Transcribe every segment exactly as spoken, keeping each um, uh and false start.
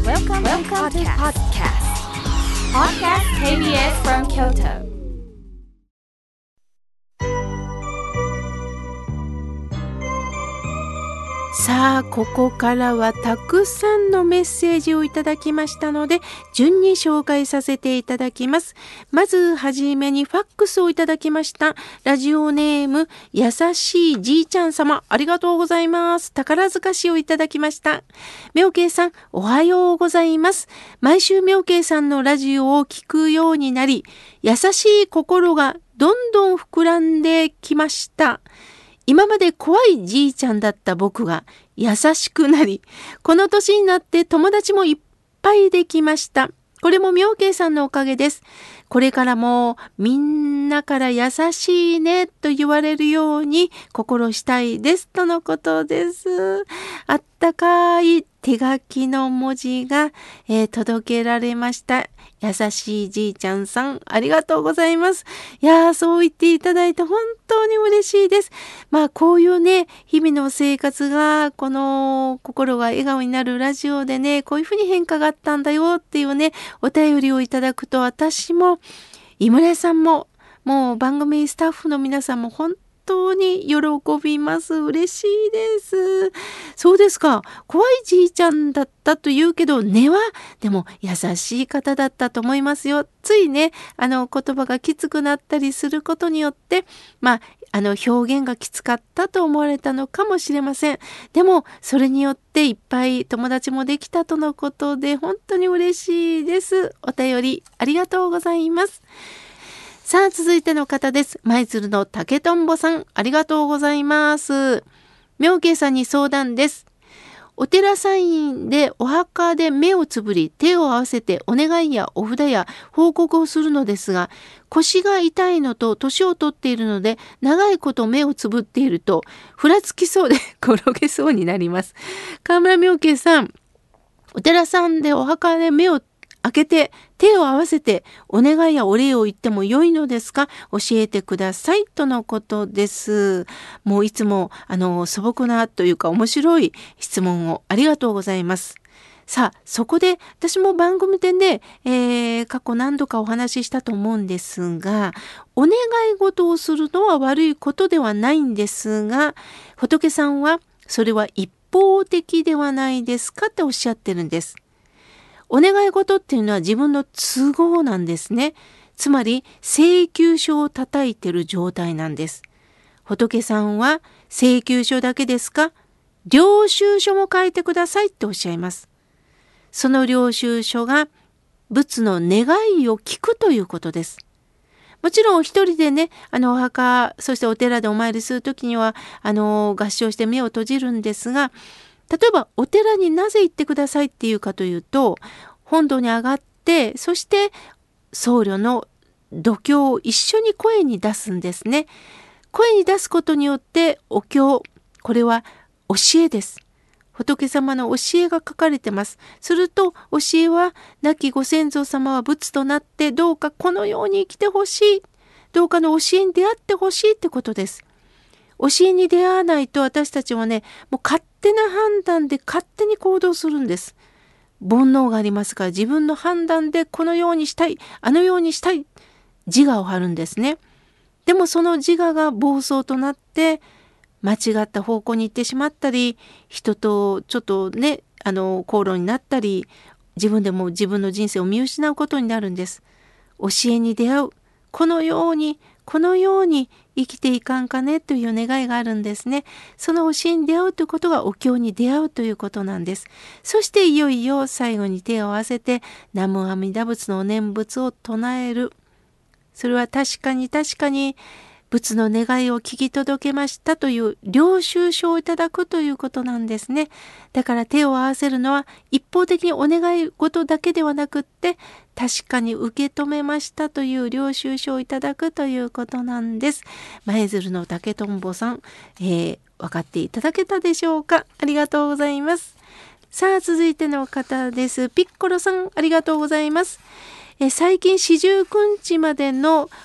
Welcome, Welcome to podcast. Podcast ケービーエス from Kyoto. さあ、ここからはたくさんのメッセージをいただきましたので、順に紹介させていただきます。まずはじめにファックスをいただきました。ラジオネーム優しいじいちゃん様、ありがとうございます。宝塚市をいただきました。妙慶さん、おはようございます。毎週妙慶さんのラジオを聞くようになり、優しい心がどんどん膨らんできました。今まで怖いじいちゃんだった僕が優しくなり、この年になって友達もいっぱいできました。これも妙慶さんのおかげです。これからもみんなから優しいねと言われるように心したいですとのことです。あったかい手書きの文字が、えー、届けられました。優しいじいちゃんさん、ありがとうございます。いやー、そう言っていただいて本当に嬉しいです。まあ、こういうね、日々の生活が、この心が笑顔になるラジオでね、こういうふうに変化があったんだよっていうね、お便りをいただくと、私も、井村さんも、もう番組スタッフの皆さんも本当に喜びます。嬉しいです。そうですか。怖いじいちゃんだったと言うけど、根はでも優しい方だったと思いますよ。ついね、あの言葉がきつくなったりすることによって、まあ、あの表現がきつかったと思われたのかもしれません。でも、それによっていっぱい友達もできたとのことで、本当に嬉しいです。お便りありがとうございます。さあ、続いての方です。舞鶴の竹とんぼさん、ありがとうございます。妙慶さんに相談です。お寺サインでお墓で目をつぶり、手を合わせてお願いやお札や報告をするのですが、腰が痛いのと年を取っているので、長いこと目をつぶっていると、ふらつきそうで転げそうになります。河村妙慶さん、お寺さんでお墓で目を開けて手を合わせてお願いやお礼を言っても良いのですか？教えてくださいとのことです。もういつもあの素朴なというか面白い質問をありがとうございます。さあ、そこで私も番組でね、えー、過去何度かお話ししたと思うんですが、お願い事をするのは悪いことではないんですが、仏さんはそれは一方的ではないですかっておっしゃってるんです。お願い事っていうのは自分の都合なんですね。つまり請求書を叩いている状態なんです。仏さんは請求書だけですか？領収書も書いてくださいっておっしゃいます。その領収書が仏の願いを聞くということです。もちろん一人でね、あのお墓、そしてお寺でお参りするときには、あの合掌して目を閉じるんですが、例えばお寺になぜ行ってくださいっていうかというと、本堂に上がって、そして僧侶の度胸を一緒に声に出すんですね。声に出すことによってお経、これは教えです。仏様の教えが書かれてます。すると教えは、亡きご先祖様は仏となってどうかこのように生きてほしい。どうかの教えに出会ってほしいってことです。教えに出会わないと私たちはね、もう勝手な判断で勝手に行動するんです。煩悩がありますから自分の判断でこのようにしたい、あのようにしたい、自我を張るんですね。でもその自我が暴走となって間違った方向に行ってしまったり、人とちょっとね、あの口論になったり、自分でも自分の人生を見失うことになるんです。教えに出会う、このようにこのように生きていかんかねという願いがあるんですね。その教えに出会うということがお経に出会うということなんです。そしていよいよ最後に手を合わせて南無阿弥陀仏のお念仏を唱える。それは確かに確かに仏の願いを聞き届けましたという領収書をいただくということなんですね。だから手を合わせるのは一方的にお願い事だけではなくって、確かに受け止めましたという領収書をいただくということなんです。舞鶴の竹とんぼさん、えー、分かっていただけたでしょうか？ありがとうございます。さあ、続いての方です。ピッコロさん、ありがとうございます。えー、最近四十九日までの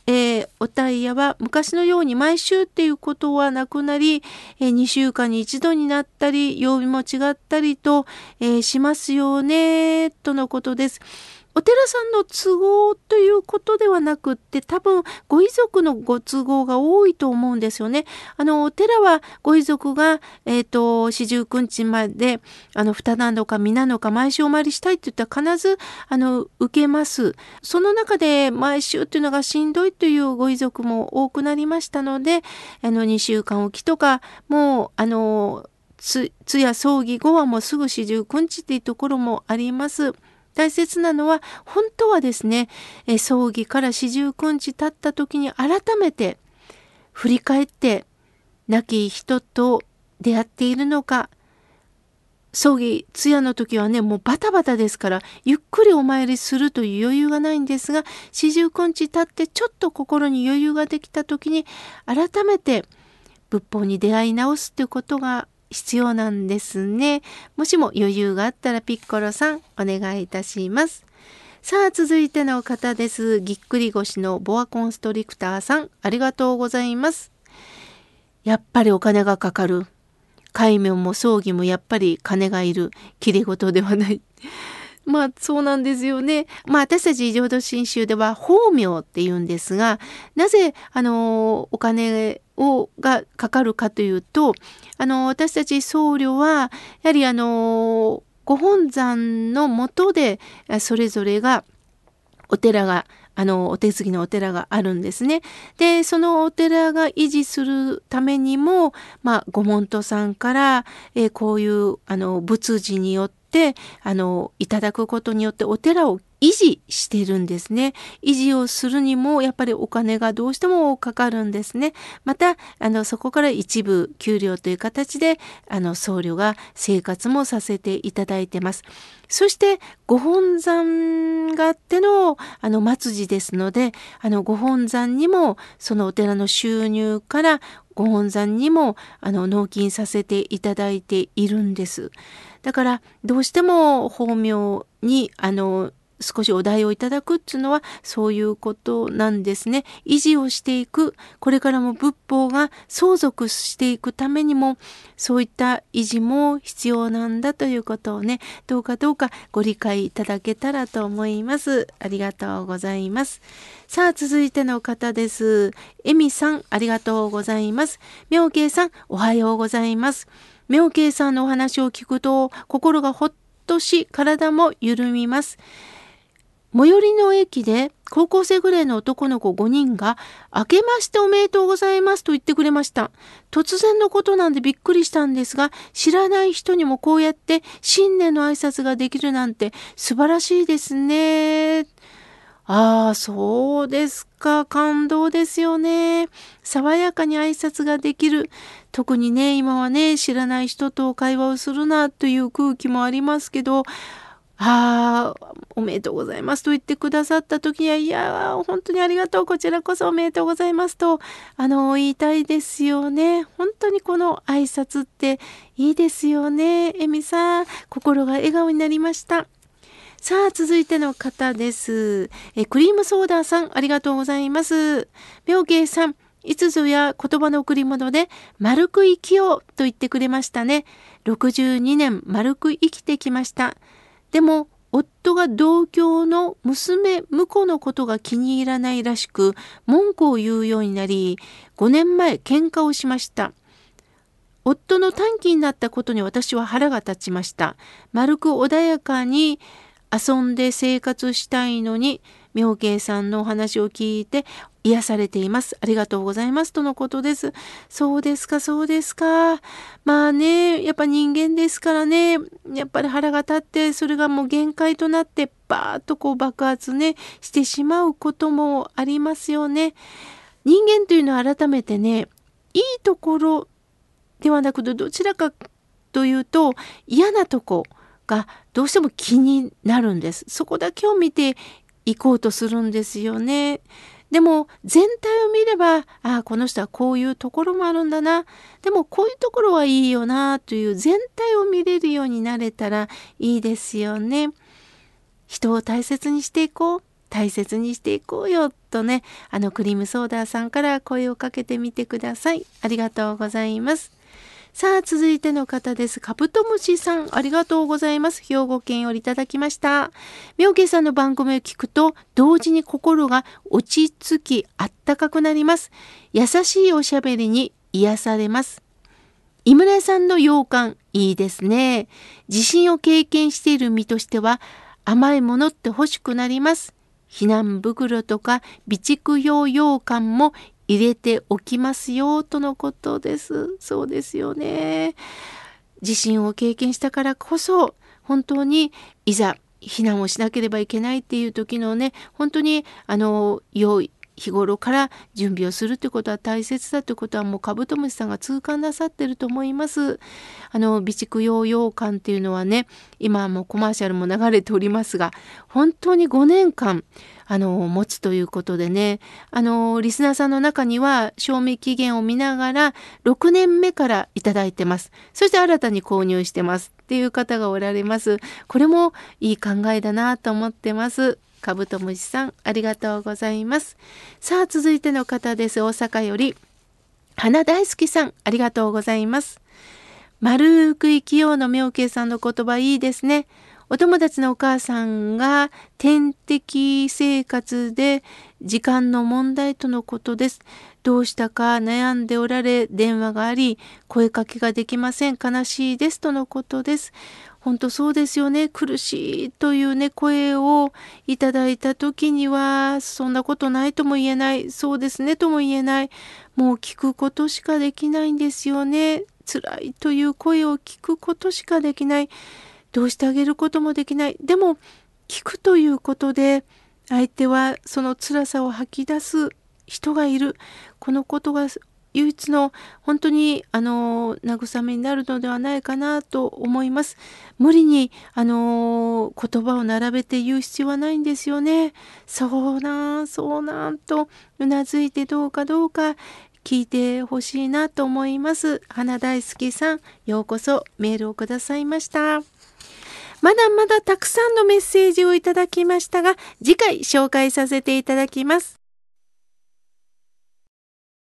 えー、おタイヤは昔のように毎週っていうことはなくなり、えー、にしゅうかんに一度になったり、曜日も違ったりと、えー、しますよね、とのことです。お寺さんの都合ということではなくって、多分ご遺族のご都合が多いと思うんですよね。あのお寺はご遺族が、えーと、四十九日まであの二なのか三なのか毎週お参りしたいって言ったら必ずあの受けます。その中で毎週っていうのがしんどいというご遺族も多くなりましたので、あのにしゅうかんおきとかもうあのつ通夜葬儀後はもうすぐ四十九日っていうところもあります。大切なのは本当はですね、え葬儀から四十九日経った時に改めて振り返って亡き人と出会っているのか、葬儀通夜の時はねもうバタバタですからゆっくりお参りするという余裕がないんですが、四十九日経ってちょっと心に余裕ができた時に改めて仏法に出会い直すということが必要なんですね。もしも余裕があったらピッコロさんお願いいたします。さあ続いての方です。ぎっくり腰のボアコンストリクターさん、ありがとうございます。やっぱりお金がかかる。戒名も葬儀もやっぱり金がいる。きれい事ではない。まあそうなんですよね。まあ私たち浄土真宗では法名って言うんですが、なぜあのお金をがかかるかというと、あの私たち僧侶はやはりあのご本山の下でそれぞれがお寺があのお手継ぎのお寺があるんですね。でそのお寺が維持するためにも、まあ、ご門徒さんから、えー、こういうあの仏事によってあのいただくことによってお寺を維持しているんですね。維持をするにもやっぱりお金がどうしてもかかるんですね。またあのそこから一部給料という形であの僧侶が生活もさせていただいてます。そしてご本山があってのあの末寺ですので、あのご本山にもそのお寺の収入からご本山にもあの納金させていただいているんです。だからどうしても法名にあの少しお題をいただくっていうのはそういうことなんですね。維持をしていく、これからも仏法が相続していくためにもそういった維持も必要なんだということをね、どうかどうかご理解いただけたらと思います。ありがとうございます。さあ続いての方です。えみさん、ありがとうございます。妙慶さん、おはようございます。妙慶さんのお話を聞くと心がほっとし体も緩みます。最寄りの駅で高校生ぐらいの男の子ごにんが明けましておめでとうございますと言ってくれました。突然のことなんでびっくりしたんですが、知らない人にもこうやって新年の挨拶ができるなんて素晴らしいですね。ああ、そうですか。感動ですよね。爽やかに挨拶ができる。特にね、今はね、知らない人と会話をするなという空気もありますけど、ああ、おめでとうございますと言ってくださった時には、いやー、本当にありがとう、こちらこそおめでとうございますと、あの、言いたいですよね。本当にこの挨拶っていいですよね。えみさん、心が笑顔になりました。さあ、続いての方です。え、クリームソーダさん、ありがとうございます。妙慶さん、いつぞや言葉の贈り物で、丸く生きようと言ってくれましたね。ろくじゅうにねん丸く生きてきました。でも夫が同郷の娘婿のことが気に入らないらしく文句を言うようになり、ごねんまえ喧嘩をしました。夫の短気になったことに私は腹が立ちました。丸く穏やかに遊んで生活したいのに、妙慶さんのお話を聞いて癒されています。ありがとうございますとのことです。そうですか、そうですか。まあね、やっぱ人間ですからね、やっぱり腹が立ってそれがもう限界となってバーッとこう爆発ねしてしまうこともありますよね。人間というのは改めてね、いいところではなくてどちらかというと嫌なとこがどうしても気になるんです。そこだけを見ていこうとするんですよね。でも全体を見れば、ああこの人はこういうところもあるんだな、でもこういうところはいいよなという全体を見れるようになれたらいいですよね。人を大切にしていこう。 大切にしていこうよとね、あのクリームソーダさんから声をかけてみてください。ありがとうございます。さあ続いての方です。カブトムシさん、ありがとうございます。兵庫県よりいただきました。妙慶さんの番組を聞くと同時に心が落ち着きあったかくなります。優しいおしゃべりに癒されます。井村さんの羊羹いいですね。地震を経験している身としては甘いものって欲しくなります。避難袋とか備蓄用羊羹も入れておきますよとのことです。そうですよね。地震を経験したからこそ本当にいざ避難をしなければいけないっていう時のね、本当にあの良い日頃から準備をするってことは大切だってことはもうカブトムシさんが痛感なさってると思います。あの備蓄用羊羹っていうのはね、今はもうコマーシャルも流れておりますが、本当にごねんかんあの持つということでね、あのリスナーさんの中には賞味期限を見ながらろくねんめからいただいてます。そして新たに購入してますっていう方がおられます。これもいい考えだなと思ってます。カブトムシさん、ありがとうございます。さあ続いての方です。大阪より花大好きさん、ありがとうございます。丸く生きようの妙慶さんの言葉いいですね。お友達のお母さんが点滴生活で時間の問題とのことです。どうしたか悩んでおられ電話があり声かけができません。悲しいですとのことです。本当そうですよね。苦しいというね声をいただいた時にはそんなことないとも言えない、そうですねとも言えない、もう聞くことしかできないんですよね。辛いという声を聞くことしかできない、どうしてあげることもできない。でも聞くということで相手はその辛さを吐き出す人がいる、このことが唯一の本当にあの慰めになるのではないかなと思います。無理にあの言葉を並べて言う必要はないんですよね。そうなんそうなんとうなずいてどうかどうか聞いてほしいなと思います。花大好きさん、ようこそメールをくださいました。まだまだたくさんのメッセージをいただきましたが、次回紹介させていただきます。